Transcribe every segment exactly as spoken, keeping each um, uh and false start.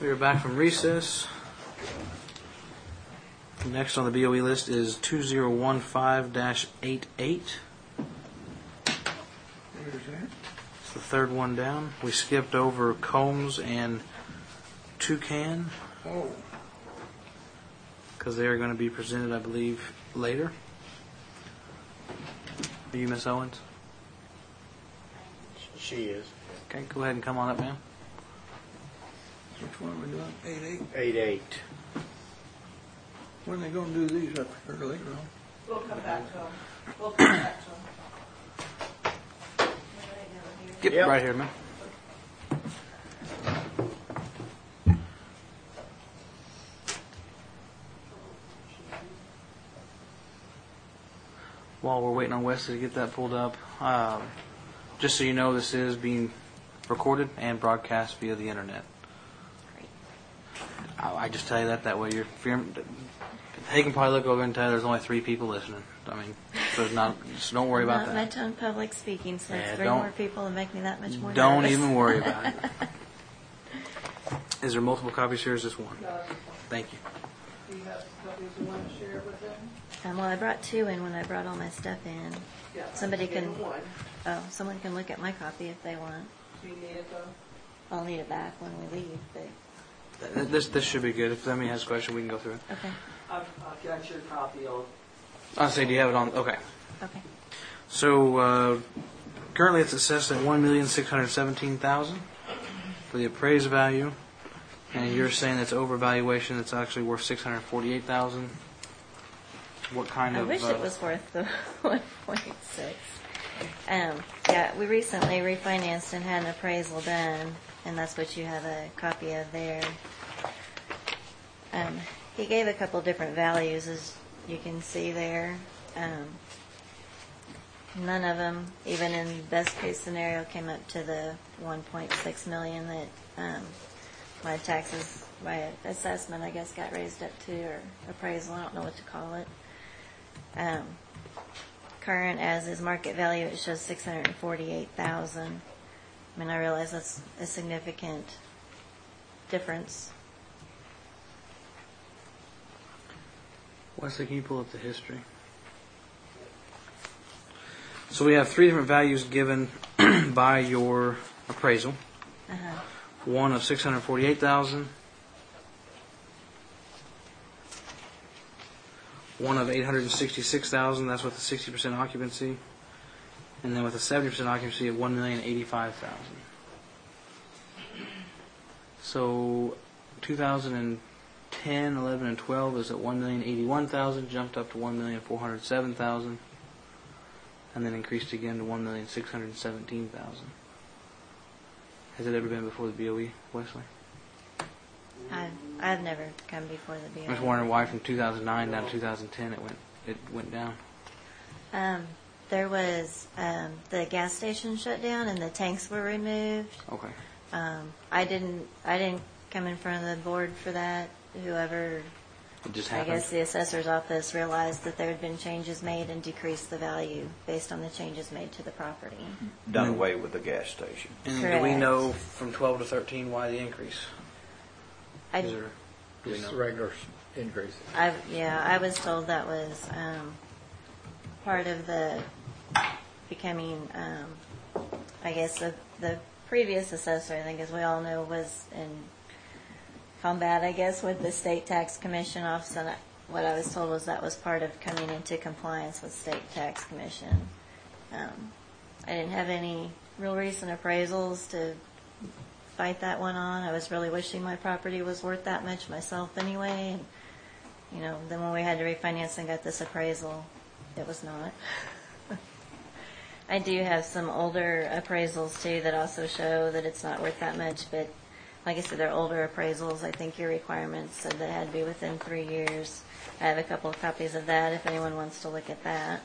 We are back from recess. Next on the B O E list is two zero one five dash eighty-eight. Where's that? It's the third one down. We skipped over Combs and Toucan Oh, because they are going to be presented, I believe, later. Are you Miss Owens? She is. Okay, go ahead and come on up, ma'am. which one are we doing? Eight eight? Eight eight. When are they gonna do these up here later on? We'll come back to them. We'll come back to them. Get Yep. right here, ma'am. While we're waiting on Wesley to get that pulled up, um, just so you know, this is being recorded and broadcast via the internet. I, I just tell you that that way. You're, if you're, they can probably look over and tell you there's only three people listening. I mean, so it's not. So don't worry about Not that. much on public speaking, so Yeah, it's three don't- more people and make me that much more Don't nervous. even worry about it. Is there multiple copies here? Or is this one? No, just one. Thank you. Do you have copies you want to share with them? Um, well, I brought two in when I brought all my stuff in. Yeah. Somebody I gave can- them one. Oh, someone can look at my copy if they want. Do you need it though? I'll need it back when we leave, but Th- This this should be good. If somebody has a question, we can go through it. okay, I've, I've got your copy of. I'll say, do you have it on? Okay. okay. So uh, currently it's assessed at one million six hundred seventeen thousand for the appraised value, and you're saying it's overvaluation. It's actually worth six hundred forty-eight thousand. What kind I of? wish uh, it was worth the one point six. Um, yeah, we recently refinanced and had an appraisal done, and that's what you have a copy of there. Um, he gave a couple different values, as you can see there. Um, none of them, even in best case scenario, came up to the one point six million that um, my taxes, my assessment, I guess, got raised up to, or appraisal. I don't know what to call it. Um, current as is market value, it shows six hundred forty-eight thousand. I mean, I realize that's a significant difference. Wesley, can you pull up the history? So we have three different values given by your appraisal. Uh-huh. One of six hundred forty-eight thousand. One of eight hundred sixty-six thousand. That's with a sixty percent occupancy, and then with a seventy percent occupancy of one million eighty-five thousand. So, two thousand ten, eleven, and twelve is at one million eighty-one thousand, jumped up to one million four hundred seven thousand, and then increased again to one million six hundred seventeen thousand. Has it ever been before the B O E, Wesley? I've, I've never come before the B O E. I was wondering why from two thousand nine down to two thousand ten it went it went down. Um, there was um, the gas station shut down and the tanks were removed. Okay. Um, I didn't I didn't come in front of the board for that. Whoever, It just I happened. guess the assessor's office realized that there had been changes made and decreased the value based on the changes made to the property. Done away with the gas station. And then do we Correct. know from twelve to thirteen why the increase? I, Is there, do we Just know? regular increase. I, yeah, I was told that was um, part of the becoming, um, I guess, the, the previous assessor, I think, as we all know, was in combat, I guess, with the state tax commission office. And I- what I was told was that was part of coming into compliance with state tax commission. Um, I didn't have any real recent appraisals to fight that one on. I was really wishing my property was worth that much myself anyway. And, you know, then when we had to refinance and got this appraisal, it was not. I do have some older appraisals too that also show that it's not worth that much, but like I said, they're older appraisals. I think your requirements said that it had to be within three years. I have a couple of copies of that if anyone wants to look at that.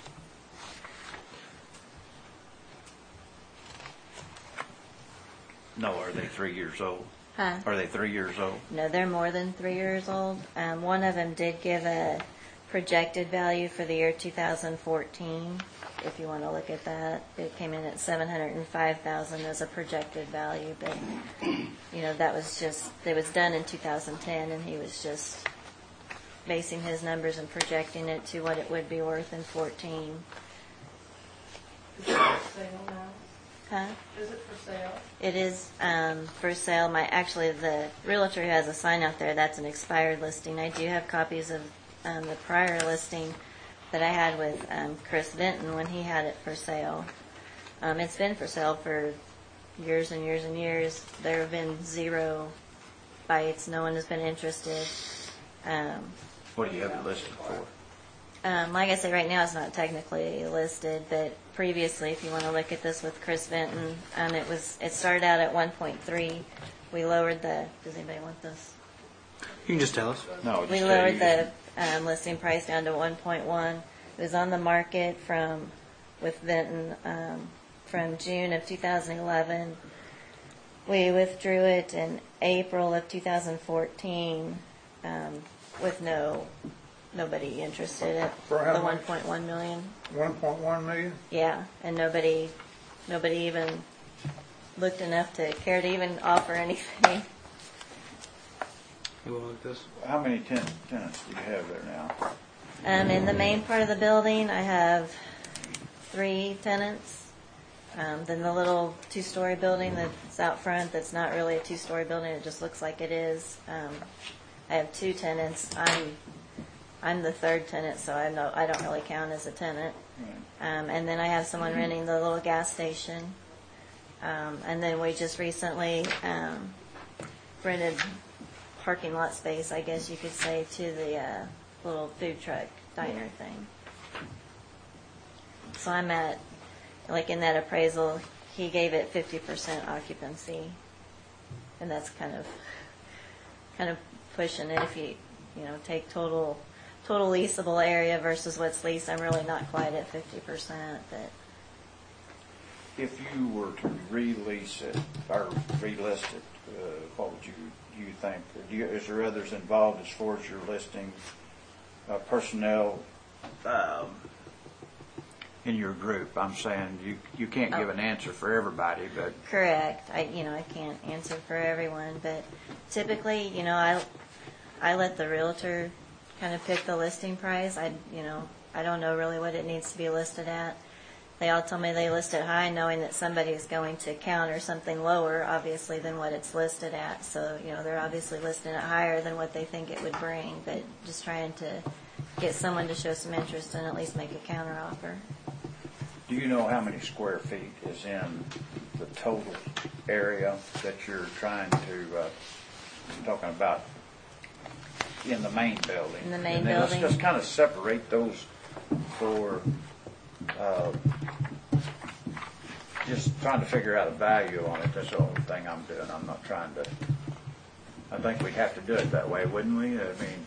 No, are they three years old? Huh? Are they three years old? No, they're more than three years old. Um, one of them did give a projected value for the year two thousand fourteen. If you want to look at that, it came in at seven hundred five thousand as a projected value, but you know that was just it was done in two thousand ten, and he was just basing his numbers and projecting it to what it would be worth in fourteen. Is it for sale now? Huh? Is it for sale? It is um, for sale. My actually the realtor who has a sign out there, that's an expired listing. I do have copies of um, the prior listing that I had with um, Chris Vinton when he had it for sale. Um, it's been for sale for years and years and years. There have been zero bites. No one has been interested. Um, What do you have it listed for? um, like I say, right now it's not technically listed, but previously, if you want to look at this with Chris Vinton, um, it was it started out at one point three. We lowered the. Does anybody want this? You can just tell us. No, just We tell lowered you. the um, listing price down to one point one. It was on the market from with Vinton um, from June of two thousand eleven. We withdrew it in April of two thousand fourteen um, with no nobody interested at For how the much? one point one million. One point one million? Yeah, and nobody nobody even looked enough to care to even offer anything. You want to look at this? How many ten- tenants do you have there now? Um, in the main part of the building, I have three tenants. Um, then the little two-story building that's out front, that's not really a two-story building, it just looks like it is. Um, I have two tenants. I'm I'm the third tenant, so I no I don't really count as a tenant. Um, and then I have someone renting the little gas station. Um, and then we just recently um, rented parking lot space, I guess you could say, to the uh, little food truck diner thing. So I'm at, like in that appraisal, he gave it fifty percent occupancy, and that's kind of, kind of pushing it. If you, you know, take total, total leasable area versus what's leased, I'm really not quite at fifty percent, but. If you were to release it or relist it, uh, what would you you think? Or do you, is there others involved as far as your listing uh, personnel um, in your group? I'm saying you you can't give an answer for everybody, but Correct. I, you know, I can't answer for everyone, but typically, you know, I, I let the realtor kind of pick the listing price. I, you know, I don't know really what it needs to be listed at. They all tell me they list it high, knowing that somebody is going to counter something lower, obviously, than what it's listed at. So, you know, they're obviously listing it higher than what they think it would bring, but just trying to get someone to show some interest and at least make a counter offer. do you know how many square feet is in the total area that you're trying to, uh, I'm talking about in the main building? In the main And then building. Let's just kind of separate those for, uh, just trying to figure out a value on it. That's the only thing I'm doing. I'm not trying to, I think we'd have to do it that way, wouldn't we? I mean,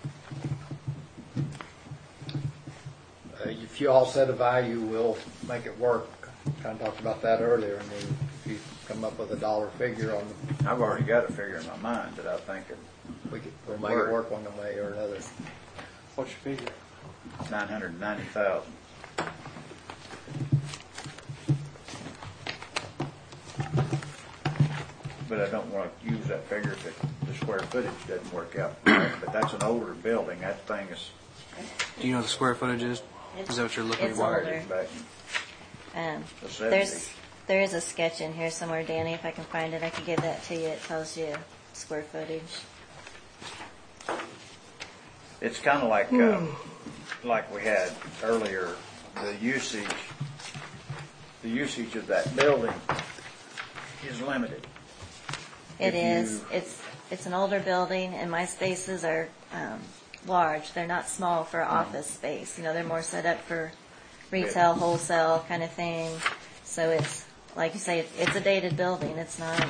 Uh, If you all set a value, we'll make it work. Kind of talked about that earlier. I mean, if you come up with a dollar figure on, the- I've already got a figure in my mind that I think it, we could, we'll make it work one way or another. What's your figure? nine hundred ninety thousand. But I don't want to use that figure if it, the square footage doesn't work out. But that's an older building. That thing is Do you know what the square footage is? Is that what you're looking It's for? older. wired back in Um, the there's seventies. there is a sketch in here somewhere, Danny. If I can find it, I could give that to you. It tells you square footage. It's kind of like, uh, like we had earlier, the usage, the usage of that building is limited. It If is. you- It's it's an older building, and my spaces are um, large. They're not small for office space. You know, they're more set up for retail, wholesale kind of thing. So it's like you say, it's, it's a dated building. It's not.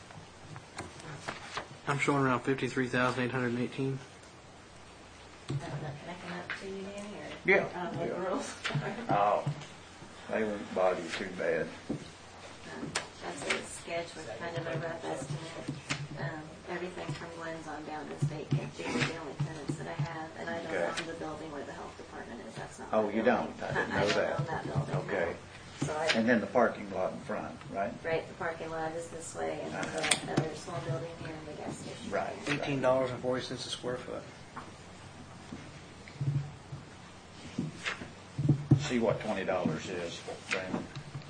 I'm showing around fifty-three thousand eight hundred eighteen. I'm not connecting up to you, Danny, or Yeah. I don't know the rules. Oh, they won't bother you too bad. Um, that's a sketch with kind of a rough estimate. Um, everything from Glenn's on down to State Camp. These are the only tenants that I have, and I don't Okay. have the building where the health department is. That's not. Oh, my you building. don't? I didn't I know don't that. own that building. Okay. No. So I, And then the parking lot in front, right? right, the parking lot is this way, and then the other small building here and the gas station. Right. Eighteen dollars and forty cents a square foot. See what twenty dollars is, Brandon.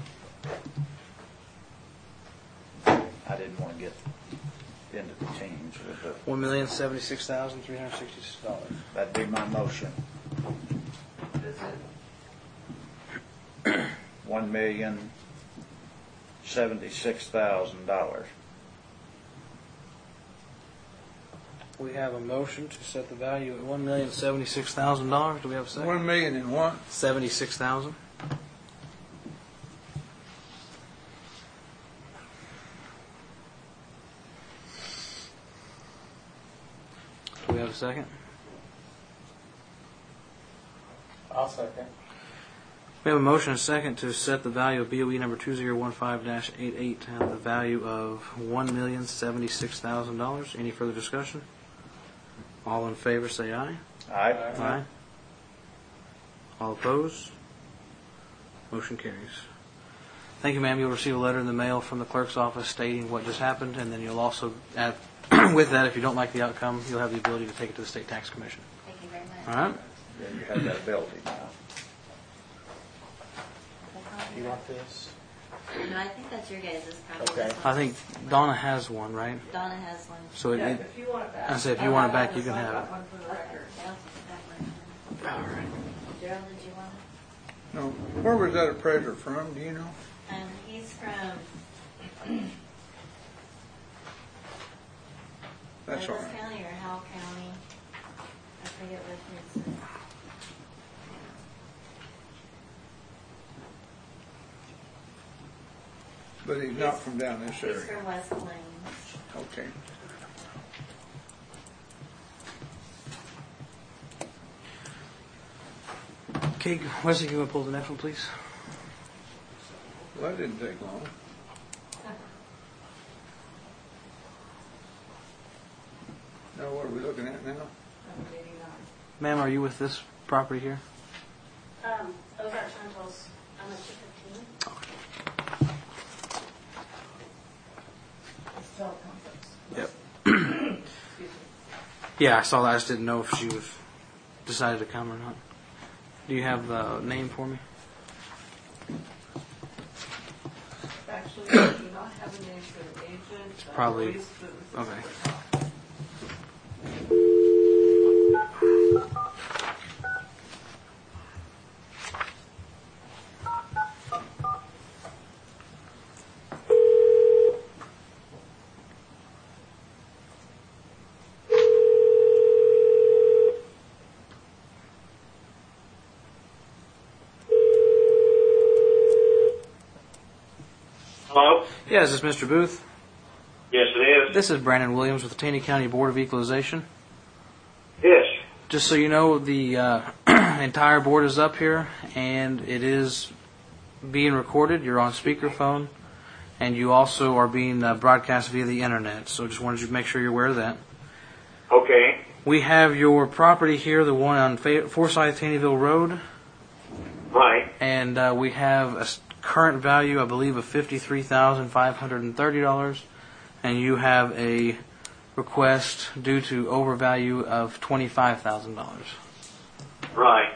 I didn't want to get into the teens with the, One million seventy-six thousand three hundred sixty-six dollars. that'd be my motion. One million seventy-six thousand dollars. We have a motion to set the value at one million seventy-six thousand dollars. Do we have a second? One million and what? Seventy-six thousand. Do we have a second? I'll second. We have a motion and a second to set the value of B O E number two zero one five dash eighty-eight at the value of one million seventy-six thousand dollars. Any further discussion? All in favor say aye. Aye. Aye. All opposed? Motion carries. Thank you, ma'am. You'll receive a letter in the mail from the clerk's office stating what just happened, and then you'll also, add, with that, if you don't like the outcome, you'll have the ability to take it to the State Tax Commission. Thank you very much. All right? Then you have that ability now. You want this? No, I think that's your guys' copy. Okay. This I one's- think Donna has one, right? Donna has one. So it, Yeah, it, if you want it back. I say if you want it back, you can have it. I one for the record. I also put that one. all right. Gerald, did you want it? No. Where was that appraiser from? Do you know? Um, he's from That's all Douglas right. County or Howell County. I forget what his. uh, But he's not from down this He's area. from West Plains. Okay. Okay, Wesley, you want to pull the next one, please? Well, that didn't take long. Now, what are we looking at now? Ma'am, are you with this property here? Um, Ozark Chantel's, I'm at two fifteen. Yep. Yeah, I saw that. I just didn't know if she was decided to come or not. Do you have the name for me? Actually, I do not have a name for the agent. It's probably- Okay. Hello? Yeah, is this Mister Booth? Yes, it is. This is Brandon Williams with the Taney County Board of Equalization. Yes. Just so you know, the uh, entire board is up here, and it is being recorded. You're on speakerphone, and you also are being uh, broadcast via the internet. So just wanted you to make sure you're aware of that. Okay. We have your property here, the one on Fa- Forsyth Taneyville Road, Right. and uh, we have a s- current value, I believe, of fifty-three thousand five hundred thirty dollars, and you have a request due to overvalue of twenty-five thousand dollars. Right.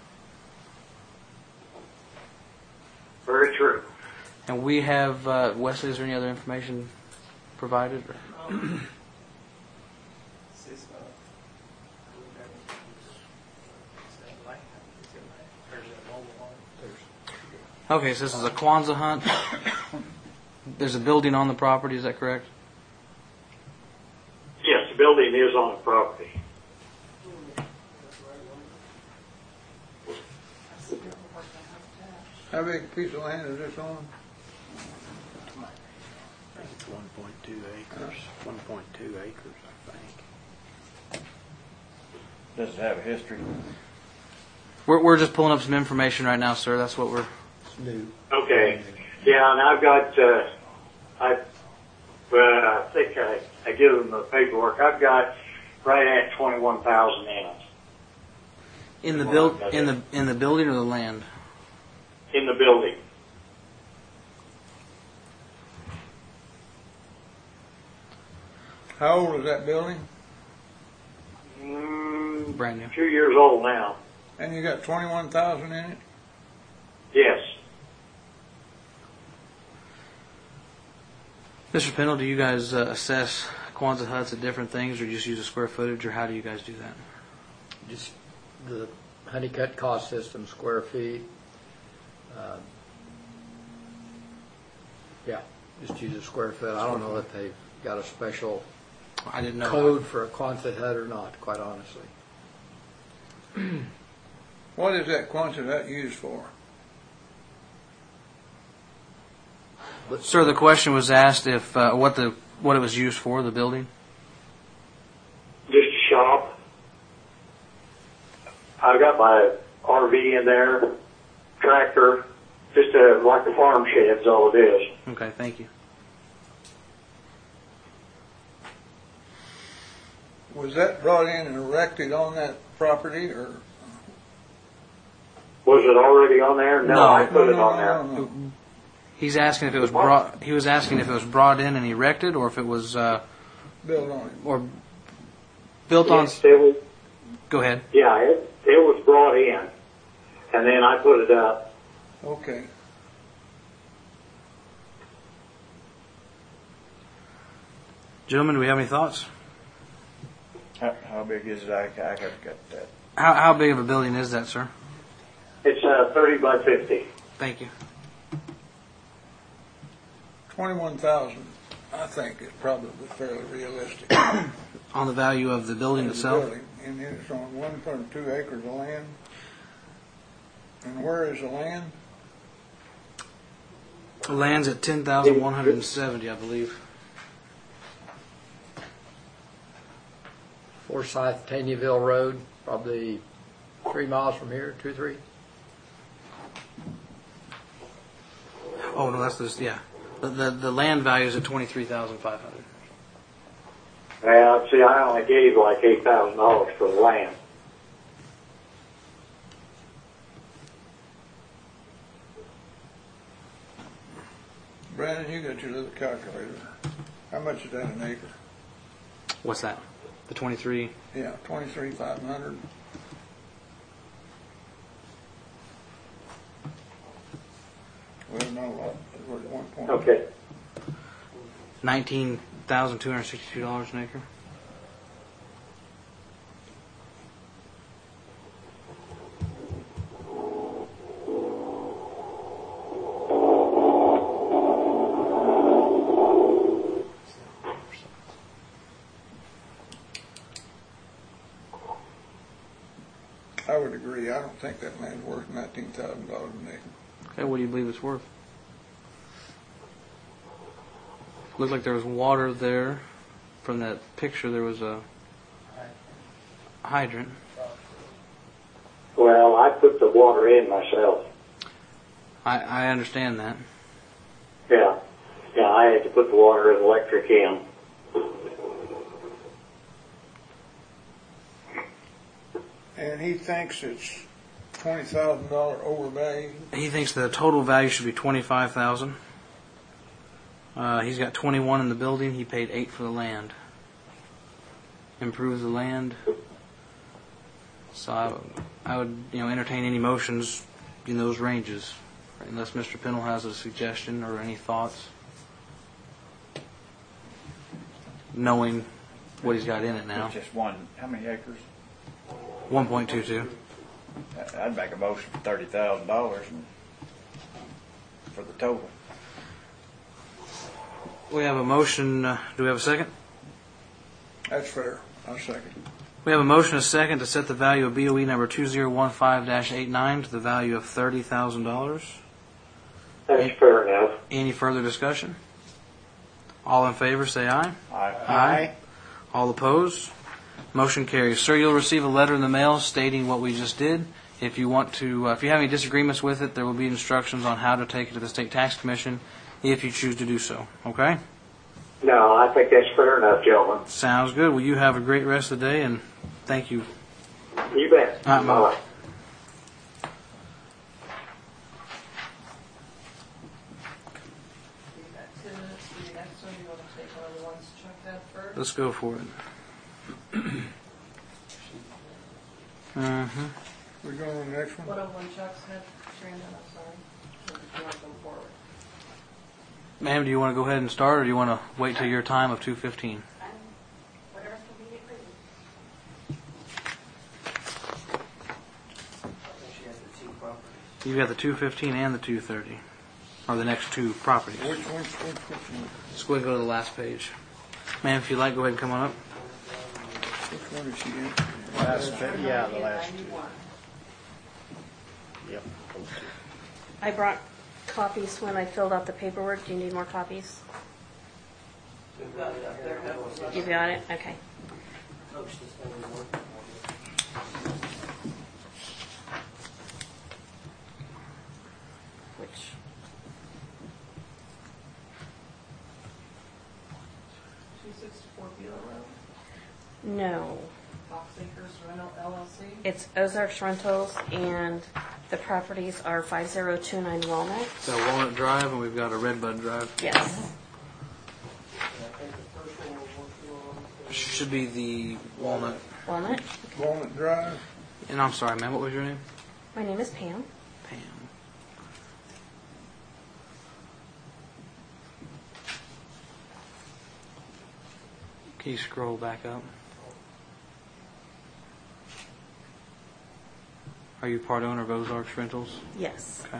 Very true. And we have, uh, Wesley, is there any other information provided? Or? Okay, so this is a Kwanzaa hunt. There's a building on the property, is that correct? Yes, the building is on the property. How big a piece of land is this on? I think it's one point two acres, one point two acres, I think. Does it have a history? We're, we're just pulling up some information right now, sir. That's what we're... New. Okay. Yeah, and I've got, uh, I, well, I think I, I give them the paperwork. I've got right at twenty-one thousand in it. In the build, in the in the building or the land? In the building. How old is that building? Mm, Brand new. a few years old now. And you got twenty-one thousand in it? Yes. Mister Pennell, do you guys uh, assess Quonset huts at different things, or just use a square footage, or how do you guys do that? Just the Honeycut cost system, square feet. Um, Yeah, just use a square foot. I don't know if they've got a special I didn't know. code for a Quonset hut or not, quite honestly. What is that Quonset hut used for? Sir, the question was asked if uh, what the what it was used for, the building. Just a shop. I've got my R V in there, tractor, just a, like a farm shed's all it is. Okay, thank you. Was that brought in and erected on that property, or? Was it already on there? No, No. I put it No, on no, there. no, no. He's asking if it was brought. He was asking if it was brought in and erected, or if it was uh, Built on it. or built on. Yes, it was, Go ahead. yeah, it, it was brought in, and then I put it up. Okay. Gentlemen, do we have any thoughts? How, how big is it? I, I haven't got that. How how big of a building is that, sir? It's uh, thirty by fifty. Thank you. Twenty-one thousand, I think, is probably fairly realistic. On the value of the building The itself. building, and it's on one point two acres of land. And where is the land? Land's at ten thousand one hundred and seventy, I believe. Forsyth, Tanyaville Road, probably three miles from here, two, three. Oh no, that's this. Yeah, the the, the land value is at twenty three thousand five hundred. Well, see, I only gave like eight thousand dollars for the land. Brandon, you got your little calculator. How much is that an acre? What's that? The twenty three. Yeah, twenty-three five hundred. Well, not a lot. We're at one point. Okay. Nineteen thousand two hundred sixty-two dollars an acre. I would agree. I don't think that land's worth nineteen thousand dollars an acre. Okay, what do you believe it's worth? Looked like there was water there. From that picture, there was a hydrant. Well, I put the water in myself. I, I understand that. Yeah. Yeah, I had to put the water and electric in. And he thinks it's twenty thousand dollars overvalued. He thinks the total value should be twenty-five thousand dollars. Uh, he's got twenty-one in the building. He paid eight for the land. Improve the land. So I, would- I would, you know, entertain any motions in those ranges, unless Mister Pennell has a suggestion or any thoughts, knowing what he's got in it now. It's just one, how many acres? one point two two. I'd make a motion for thirty thousand dollars for the total. We have a motion. Uh, do we have a second? That's fair. I'll second. We have a motion, a second, to set the value of B O E number two zero one five dash eighty-nine to the value of thirty thousand dollars. That's fair enough. Any further discussion? All in favor, say aye. Aye. Aye. All opposed? Motion carries. Sir, you'll receive a letter in the mail stating what we just did. If you want to, uh, if you have any disagreements with it, there will be instructions on how to take it to the State Tax Commission if you choose to do so. Okay? No, I think that's fair enough, gentlemen. Sounds good. Well, you have a great rest of the day, and thank you. You bet. All right, Bye. Let's go for it. Mm-hmm. We go on the next one? One of one Chuck's had, Brandon, I'm sorry. If you want to go forward. Ma'am, do you want to go ahead and start, or do you want to wait till your time of two fifteen? I'm, whatever's convenient for you. You've got the two fifteen and the two thirty, or the next two properties. Which, which, which, which one? Let's go ahead and go to the last page. Ma'am, if you'd like, go ahead and come on up. Which one is she in? Last, yeah, the last two. ninety-one. Yep. those two. I brought copies when I filled out the paperwork. Do you need more copies? We've got it up there. You've got it? Okay. Which, two sixty-four Beeler Road, no. Fox Acres Rental L L C. It's Ozarks Rentals, and the properties are five zero two nine Walnut. So Walnut Drive, and we've got a Redbud Drive. Yes. Should be the Walnut. Walnut. Walnut Drive? And I'm sorry, ma'am, what was your name? My name is Pam. Pam. Can you scroll back up? Are you part owner of Ozarks Rentals? Yes. Okay.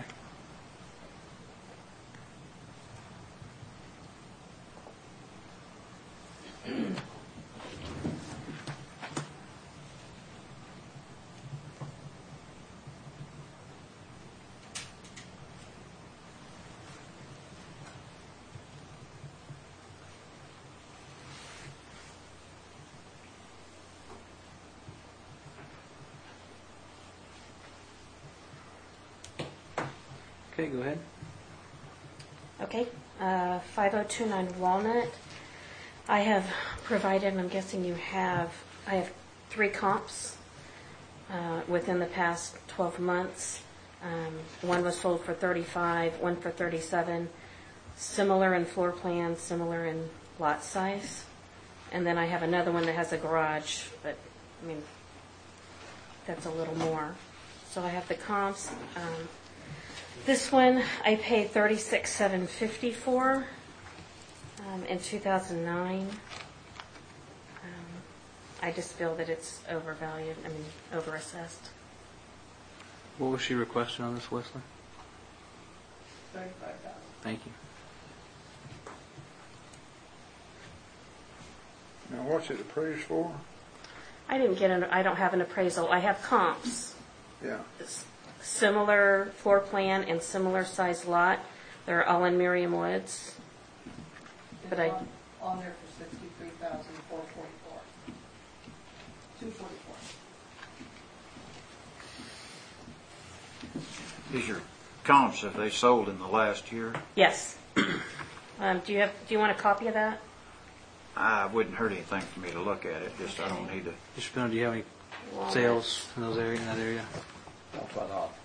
Okay, go ahead. Okay. Uh, five oh two nine Walnut. I have provided, and I'm guessing you have, I have three comps uh, within the past twelve months. Um, one was sold for thirty-five, one for thirty-seven, similar in floor plan, similar in lot size. And then I have another one that has a garage, but I mean, that's a little more. So I have the comps. Um, this one I paid thirty-six seven fifty for um, in two thousand nine. Um, I just feel that it's overvalued. I mean, overassessed. What was she requesting on this, Wesley? Thirty-five thousand. Thank you. Now, what's it appraised for? I didn't get an. I don't have an appraisal. I have comps. Yeah. It's similar floor plan and similar size lot. They're all in Merriam Woods. But I- On- On there for sixty-three thousand four forty-four. Two forty-four. These are comps that they sold in the last year. Yes. um, do you have? Do you want a copy of that? I wouldn't hurt anything for me to look at it, just I don't need to. Just do you have any sales in those area in that area? That's what I thought.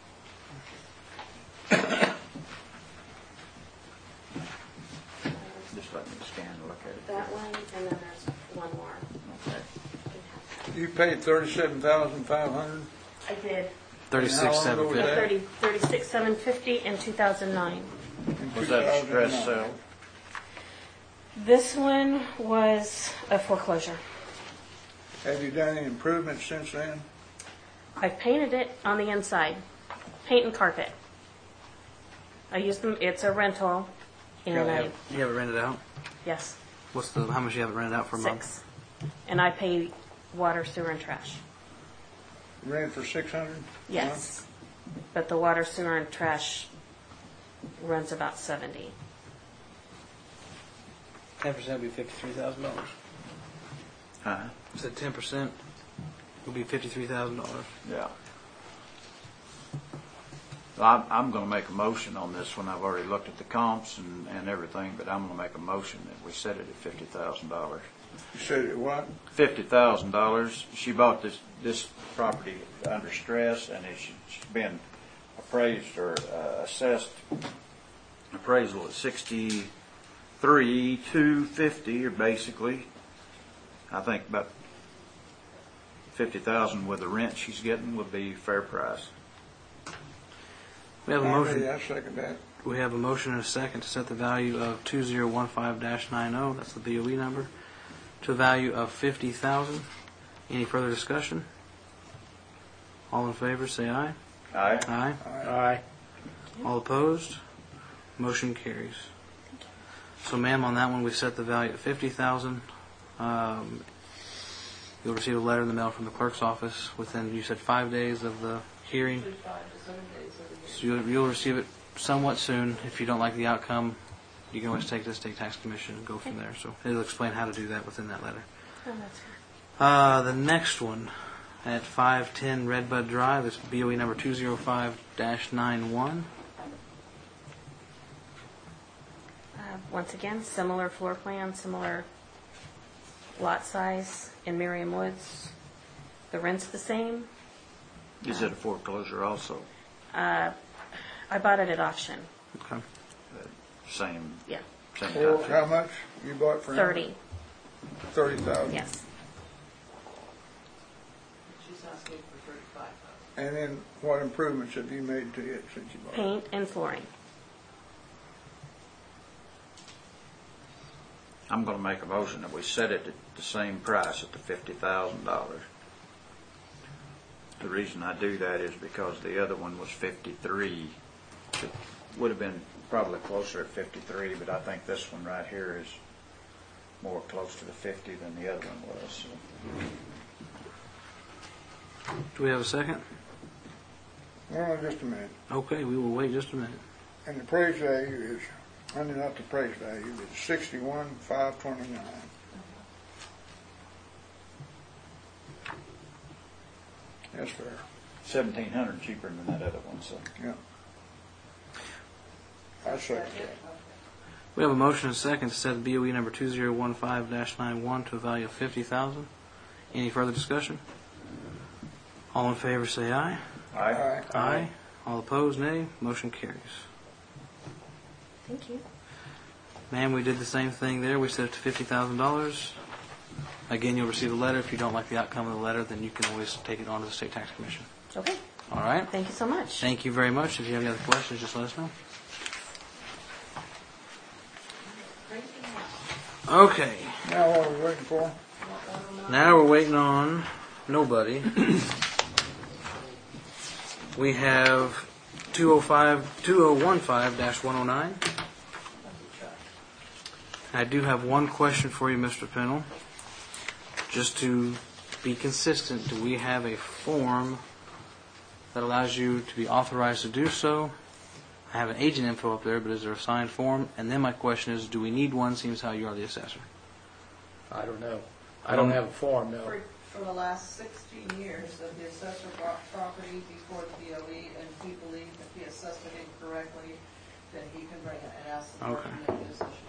Just let me scan and look at it. That one, and then there's one more. Okay. You paid thirty-seven thousand five hundred? I did. Thirty-six seven ago was The fifty. that? thirty, thirty-six seven fifty in two thousand nine. Was that a stress sale? This one was a foreclosure. Have you done any improvements since then? I've painted it on the inside, paint and carpet. I used them. It's a rental, and You I have, you have it rented out? yes What's the, how much you have it rented out for a month? six, and I pay water, sewer, and trash. Rent for six hundred? Yes, but the water, sewer, and trash runs about seventy. Ten percent would be fifty-three thousand dollars. Huh? I said ten percent would be fifty-three thousand dollars. Yeah. Well, I'm, I'm gonna make a motion on this one. I've already looked at the comps and, and everything, but I'm gonna make a motion that we set it at fifty thousand dollars. You said it what? Fifty thousand dollars. She bought this, this property under stress, and it's it's been appraised or uh, assessed appraisal at sixty-three two fifty, or basically, I think about fifty thousand with the rent she's getting would be fair price. We have a I motion. agree, I second that. We have a motion and a second to set the value of two zero one five dash nine zero, that's the B O E number, to a value of fifty thousand. Any further discussion? All in favor, say aye. Aye. Aye. Aye. All opposed? Motion carries. So, ma'am, on that one, we set the value at fifty thousand. Um, you'll receive a letter in the mail from the clerk's office within, you said, five days of the hearing. Usually five to seven days of the So you'll, you'll receive it somewhat soon. If you don't like the outcome, you can always take it to the State Tax Commission and go from there. So it'll explain how to do that within that letter. Oh, that's fine. Uh, the next one at five ten Redbud Drive is B O E number two zero five dash nine one. Uh, Once again, similar floor plan, similar lot size in Merriam Woods. The rent's the same. Is it a foreclosure also? Uh, I bought it at auction. Okay. Uh, Same, Yeah, same Well, type how of. much you bought for him? thirty, Thirty thousand? yes. She's asking for thirty-five thousand. And then what improvements have you made to it since you bought it? Paint and flooring. I'm gonna make a motion that we set it at the same price at the fifty thousand dollars. The reason I do that is because the other one was fifty-three. It would have been probably closer at fifty-three, but I think this one right here is more close to the fifty than the other one was. So. Do we have a second? Hold on just a minute. Okay, we will wait just a minute. And the appraised value is, under not the appraised value, it's sixty-one, five twenty-nine. That's fair, Seventeen hundred cheaper than that other one, so. yeah. I second that. We have a motion and a second to set B O E number two zero one five dash nine one to a value of fifty thousand. Any further discussion? All in favor, say aye. Aye. Aye. Aye. All opposed, nay. Motion carries. Thank you. Ma'am, we did the same thing there. We set it to fifty thousand dollars. Again, you'll receive a letter. If you don't like the outcome of the letter, then you can always take it on to the State Tax Commission. Okay, All right? thank you so much. Thank you very much. If you have any other questions, just let us know. Okay. Now what are we waiting for? Now we're waiting on nobody. We have two oh five, two oh one five dash one oh nine. I do have one question for you, Mister Pennell. Just to be consistent, do we have a form that allows you to be authorized to do so? I have an agent info up there, but is there a signed form? And then my question is, do we need one, seems how you are the assessor? I don't know. I don't have a form, no. For, for the last sixteen years of the assessor bought property before the B O E, and he believed if he assessed it incorrectly, then he can bring it and ask the court Okay. to make a decision.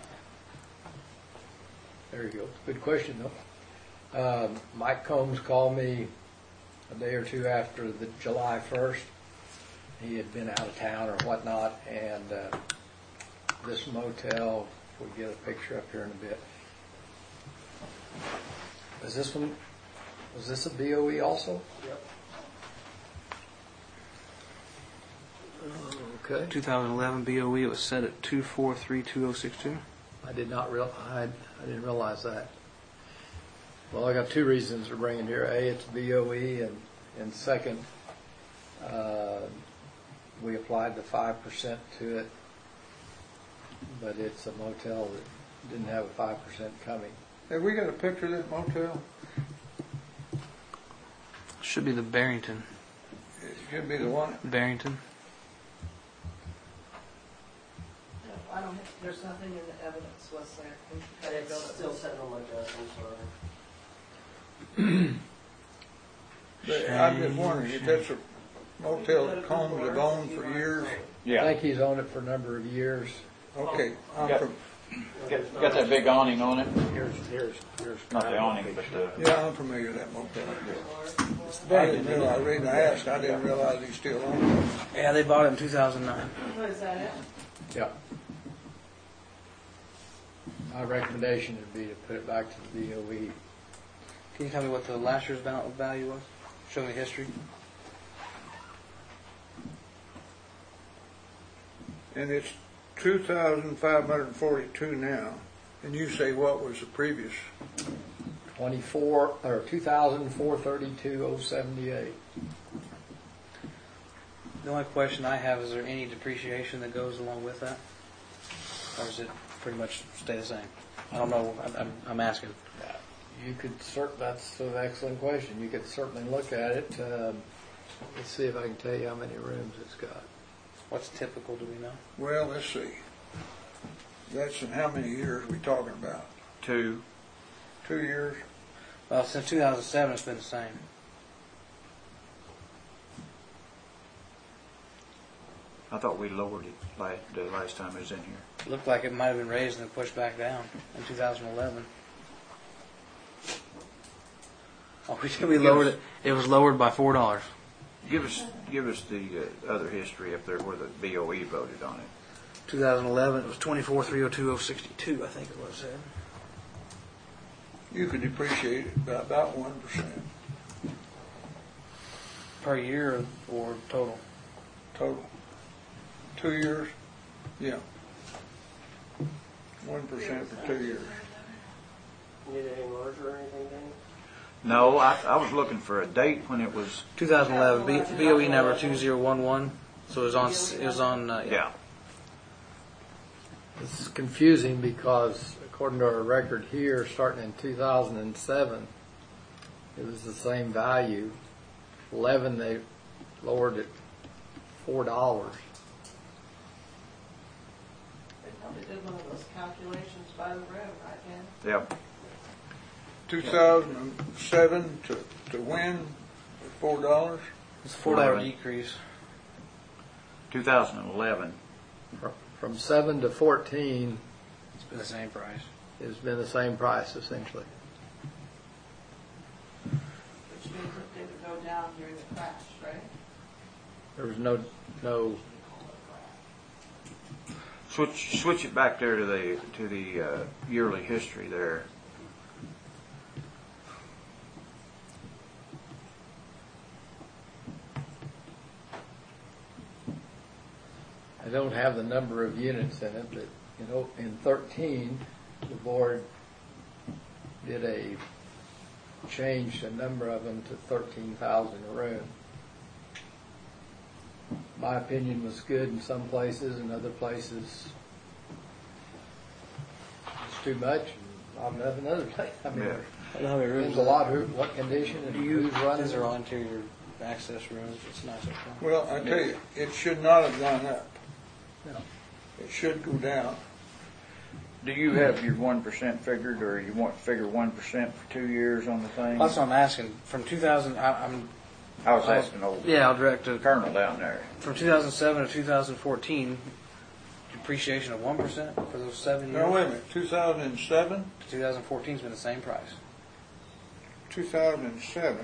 There you go. Good question, though. Um, Mike Combs called me a day or two after the July first. He had been out of town or whatnot, and uh, this motel, if we get a picture up here in a bit. Is this one, was this a B O E also? Yep. Okay. two thousand eleven B O E, it was set at two four three two oh six two. I did not real, I, I didn't realize that. Well, I got two reasons for bringing it here. A, it's B O E, and, and second, uh, we applied the five percent to it, but it's a motel that didn't have a five percent coming. Have we got a picture of that motel? Should be the Barrington. It should be the one. Barrington. No, I don't, have- there's nothing in the evidence, was there? And it's still sitting on my desk, I'm sorry. But I'm just wondering if that's a motel that Combs have owned for years. I Yeah. think he's owned it for a number of years. Okay, I'm Yeah. from, Got, got that big awning on it? Here's, here's, here's. Not the awning, but the. yeah, I'm familiar with that motel. I didn't realize, the reason I asked, I didn't realize he still owned it. Yeah, they bought it in two thousand nine. What is that it? Yeah. My recommendation would be to put it back to the B O E Can you tell me what the last year's val- value was? Show me the history. And it's two thousand five hundred and forty-two now. And you say what was the previous? Twenty-four, or two thousand four thirty-two oh seventy-eight. The only question I have, is there any depreciation that goes along with that? Or does it pretty much stay the same? I don't know, I'm, I'm, I'm asking. You could cert, that's an excellent question. You could certainly look at it. Um, let's see if I can tell you how many rooms it's got. What's typical, do we know? Well, let's see. That's in how many years we talking about? Two. Two years? Well, since two thousand seven, it's been the same. I thought we lowered it last, the last time it was in here. It looked like it might have been raised and then pushed back down in two thousand eleven. Oh, we, we lowered it. It was lowered by four dollars. Give us, give us the uh, other history up there where the B O E voted on it. two thousand eleven, it was twenty-four three oh two oh sixty-two, I think it was. Ed. You could depreciate it by about one percent Per year or total? total. Two years? Yeah. One percent for two years. Need anything larger or anything, Danny? No, I, I was looking for a date when it was, two thousand eleven, B, BOE number two zero one one. So it was on. It was on. Uh, yeah. yeah. It's confusing because according to our record here, starting in two thousand seven, it was the same value. eleven, they lowered it four dollars. They probably did one of those calculations by the room, right, Dan? Yep. two thousand seven to, to when? Four dollars? It's a four dollar Right. decrease. two thousand eleven. From seven to fourteen, It's been the same price. it's been the same price essentially. Which means it didn't go down during the crash, right? There was no, no, Switch, switch it back there to the, to the uh, yearly history there. I don't have the number of units in it, but, you know, in thirteen, the board did a, changed a number of them to thirteen thousand a room. My opinion was good in some places, and other places it's too much, and not enough in other places. I mean, Yeah. I don't know how many rooms. depends a lot who, what condition and Do you? who's running. These are all interior access rooms. It's nice up front. Well, I tell you, it should not have gone up. No. It should go down. Do you have your one percent figured, or you want to figure one percent for two years on the thing? That's what I'm asking. From two thousand, I, I'm. I was asking old Yeah, I'll direct to. Colonel down there. From two thousand seven to two thousand fourteen, depreciation of one percent for those seven years. Now, wait a minute, two thousand seven, two thousand fourteen's been the same price. two thousand seven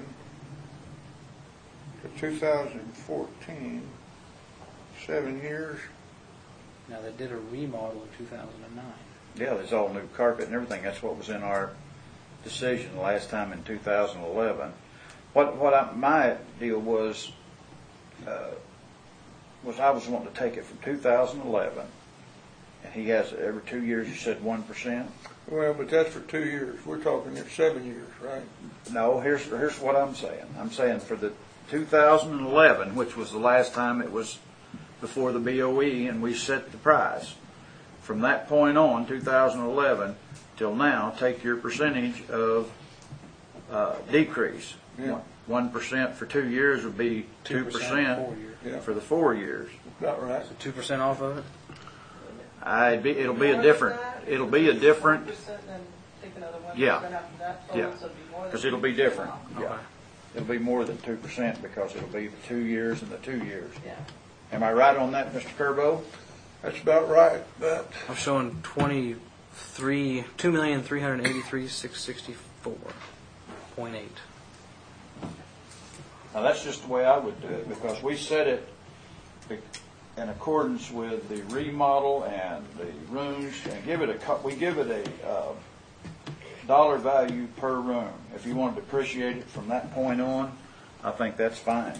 to two thousand fourteen, seven years. Now, they did a remodel in two thousand nine. Yeah, there's all new carpet and everything. That's what was in our decision the last time in two thousand eleven. What what I, my deal was uh, was I was wanting to take it from two thousand eleven, and he has every two years. You said one percent. Well, but that's for two years. We're talking here seven years, right? No, here's here's what I'm saying. I'm saying for the two thousand eleven, which was the last time it was before the B O E, and we set the price. From that point on, two thousand eleven till now, take your percentage of uh, decrease. Yeah. One percent for two years would be two percent four years. Yeah. for the four years. About right. So two percent off of it. I'd be, it'll be a More different. than that, It'll be a different one percent and then take another one Yeah. percent after that, Yeah. total, so it'd be more than because it'll be two percent different. off. Yeah, it'll be more than two percent because it'll be the two years and the two years. Yeah. Am I right on that, Mister Kerbo? That's about right, but I'm showing twenty-three, two million three hundred eighty-three six sixty-four point eight. Now, that's just the way I would do it, because we set it be- in accordance with the remodel and the rooms, and give it a, co- we give it a uh, dollar value per room. If you want to depreciate it from that point on, I think that's fine.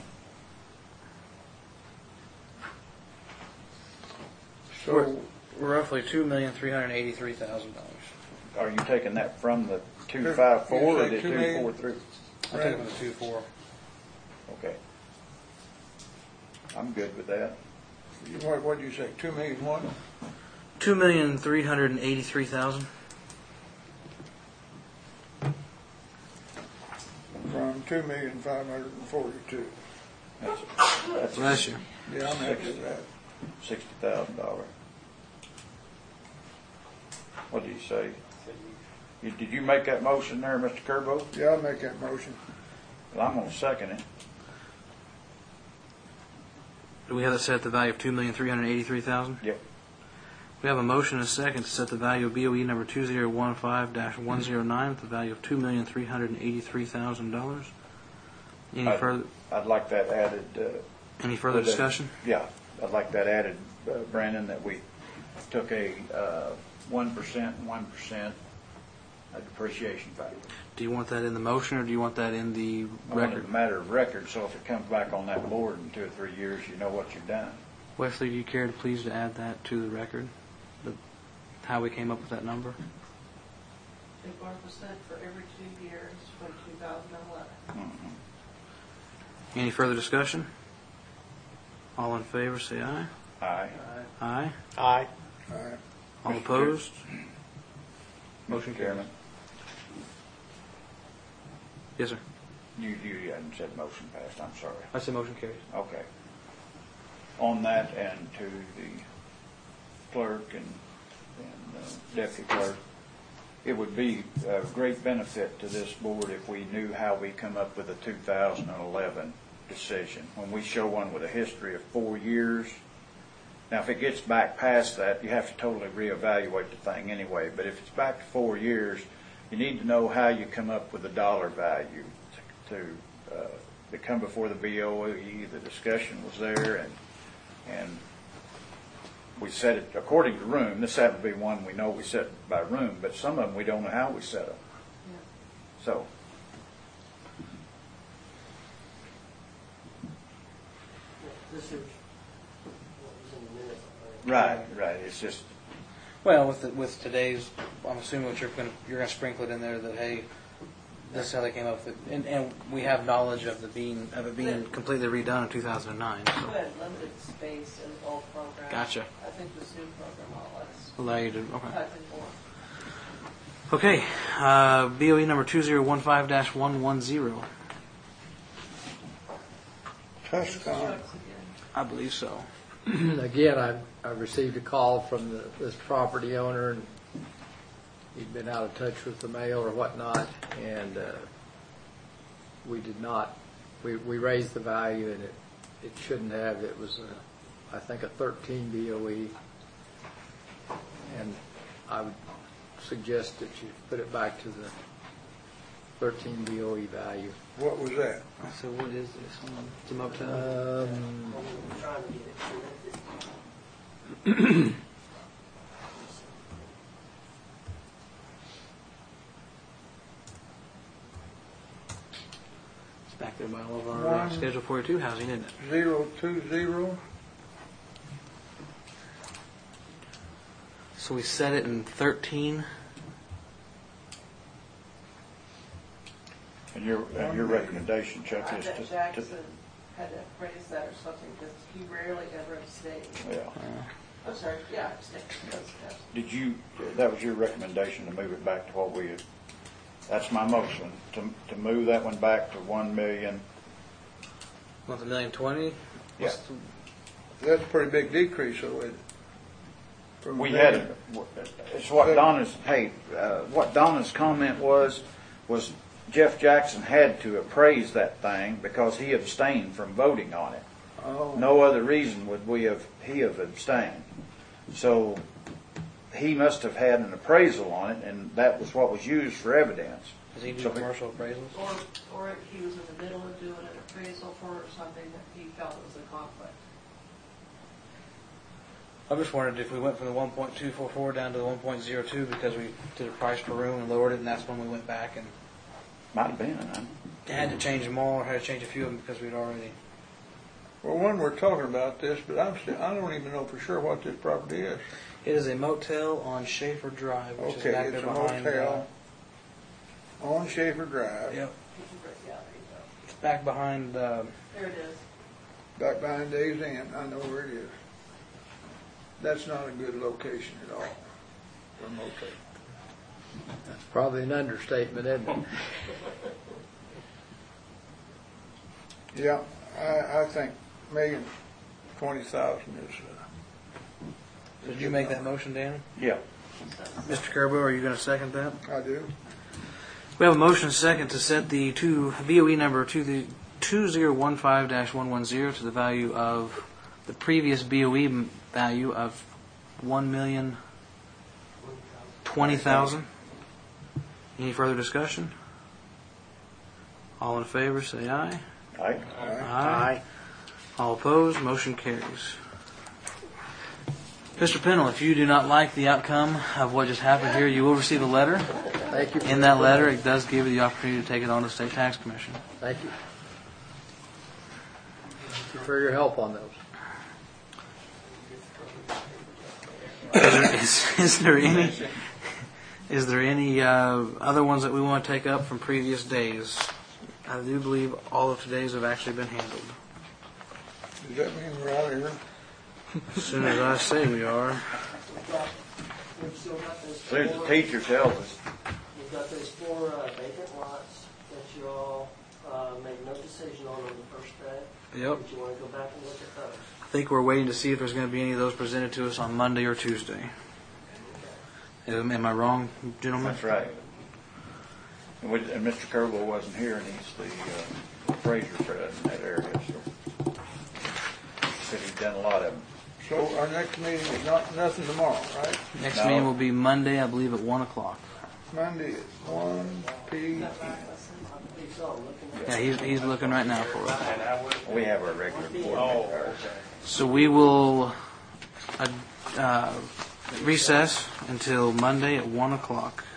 So, We're roughly two million three hundred eighty-three thousand dollars. Are you taking that from the two five four or the two two million? four three? I'll take it from the two four. Okay. I'm good with that. what, what'd you say, two million what? Two million three hundred and eighty-three thousand. From two million five hundred and forty-two. That's, that's Bless you. Yeah, I'm happy with that. sixty thousand dollars. What did you say? You, did you make that motion there, Mister Kerbo? Yeah, I'll make that motion. Well, I'm going to second it. Do we have it set at the value of two million three hundred eighty-three thousand? Yep. We have a motion and a second to set the value of B O E number two zero one five dash one zero nine at the value of two million three hundred eighty-three thousand dollars. Any I'd- further, I'd like that added. Uh, any further with a- discussion? Yeah, I'd like that added, uh, Brandon, that we took a uh, one percent and one percent depreciation value. Do you want that in the motion, or do you want that in the I want it record? a matter of record, so if it comes back on that board in two or three years, you know what you've done. Wesley, do you care to please to add that to the record? The, how we came up with that number? Take one percent for every two years from two thousand eleven. Mm-hmm. Any further discussion? All in favor, say aye. Aye. Aye. Aye. All right. All Mister opposed? Motion Chairman. Yes, sir. You, you hadn't said motion passed, I'm sorry. I said motion carries. Okay. On that and to the clerk and, and uh, deputy clerk, it would be a great benefit to this board if we knew how we come up with a two thousand eleven decision. When we show one with a history of four years, now if it gets back past that, you have to totally reevaluate the thing anyway, but if it's back to four years, you need to know how you come up with the dollar value to, to, uh, to come before the B O E. The discussion was there, and and we set it according to room. This happened to be one we know we set by room, but some of them we don't know how we set them. Yeah. So, This is what was in the minutes. I think. right, right. It's just, Well, with the, with today's, I'm assuming what you're going to you're going to sprinkle it in there that hey, this is how they came up with it, and, and we have knowledge of the being of it being completely redone in two thousand nine. We So had limited space in the old program. Gotcha. I think this new program will let us allow you to okay. type in more. Okay, uh, B O E number two zero one five dash one one zero. Tuscon. Trucks again. I believe so. Again, I, I received a call from the, this property owner, and he'd been out of touch with the mail or whatnot, and uh, we did not, we, we raised the value, and it, it shouldn't have. It was, a, I think, a thirteen B O E, and I would suggest that you put it back to the thirteen B O E value. What was that? So what is this? Hold on. It's a motel. Um, I'm trying to get it. It's back there by all of our uh, One. Schedule forty-two housing, isn't it? Zero two zero? So we set it in thirteen. and your and your recommendation, Chuck, I is bet to, to Jackson had to raise that or something, because he rarely ever abstained. yeah. I'm sorry, yeah, abstained. That's- that's- Did you? That was your recommendation to move it back to what we had. That's my motion to to move that one back to one million. Want the million twenty? Yeah. What's the- That's a pretty big decrease, though, isn't it? From We a had million. it. It's what Donna's. Hey, uh, what Donna's comment was was Jeff Jackson had to appraise that thing because he abstained from voting on it. Oh. No other reason would we have he have abstained. So he must have had an appraisal on it, and that was what was used for evidence. Does he do So- commercial appraisals? Or, or he was in the middle of doing an appraisal for something that he felt was a conflict. I just wondered if we went from the one point two four four down to the one point zero two because we did a price per room and lowered it, and that's when we went back and Might have been, huh? had to change them all, or had to change a few of them because we'd already. Well, one, we're talking about this, but I'm still, I don't even know for sure what this property is. It is a motel on Schaefer Drive, which Okay, is back it's there a behind. motel Uh, on Schaefer Drive, yep, it's back behind. Uh, There it is. back behind Dave's Inn. I know where it is. That's not a good location at all for a motel. That's probably an understatement, isn't it? Yeah, I, I think million twenty thousand is. Uh, did you make that motion, Dan? Yeah. Mister Carbo, are you going to second that? I do. We have a motion second to set the two V O E number to the two zero one five dash one one zero to the value of the previous B O E m- value of one million twenty thousand. Any further discussion? All in favor, say aye. Aye. Aye. All opposed, motion carries. Mister Pennell, if you do not like the outcome of what just happened here, you will receive a letter. Thank you. for- In that letter, it does give you the opportunity to take it on to the State Tax Commission. Thank you. Thank you for your help on those. Is there, is, is there any is there any uh, other ones that we want to take up from previous days? I do believe all of today's have actually been handled. Does that mean we're out of here? As soon as I say we are. We've got, we've still got those As soon as the four, teacher tells us. we've got those four uh, vacant lots that you all uh, made no decision on on the first day. Yep. But you want to go back and look at those. I think we're waiting to see if there's going to be any of those presented to us on Monday or Tuesday. Am, am I wrong, gentlemen? That's right. And, we, and Mister Kerbel wasn't here, and he's the uh, appraiser for that, in that area, so he said he'd done a lot of them. So our next meeting is not, nothing tomorrow, right? Next No. meeting will be Monday, I believe, at one o'clock. Monday at one P M. He's all looking at. Yeah, he's, he's looking right now for us. We have our regular board members. So we will uh, uh, recess until Monday at one o'clock.